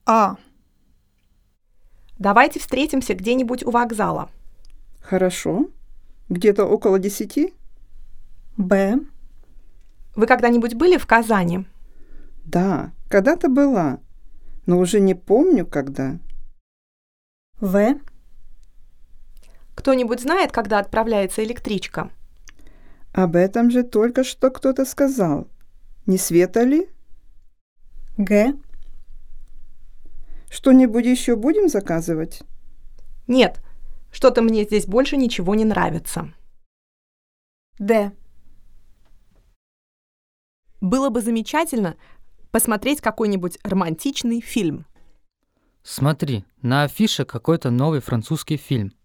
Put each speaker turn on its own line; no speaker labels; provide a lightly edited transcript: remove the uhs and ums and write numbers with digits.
А.
Давайте встретимся где-нибудь у вокзала.
Хорошо. Где-то около 10?
Б.
Вы когда-нибудь были в Казани?
Да, когда-то была, но уже не помню, когда.
В.
Кто-нибудь знает, когда отправляется электричка?
Об этом же только что кто-то сказал. Не Света ли?
Г.
Что-нибудь еще будем заказывать?
Нет, что-то мне здесь больше ничего не нравится.
Д.
Было бы замечательно посмотреть какой-нибудь романтичный фильм.
Смотри, на афише какой-то новый французский фильм.